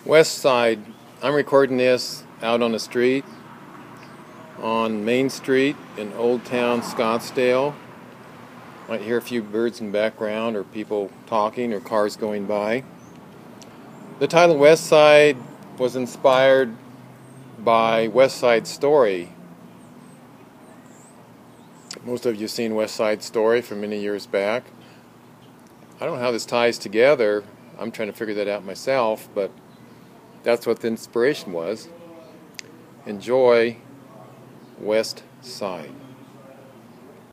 West Side. I'm recording this out on the street on Main Street in Old Town Scottsdale. Might hear a few birds in the background or people talking or cars going by. The title West Side was inspired by West Side Story. Most of you have seen West Side Story from many years back. I don't know how this ties together. I'm trying to figure that out myself, but that's what the inspiration was. Enjoy West Side.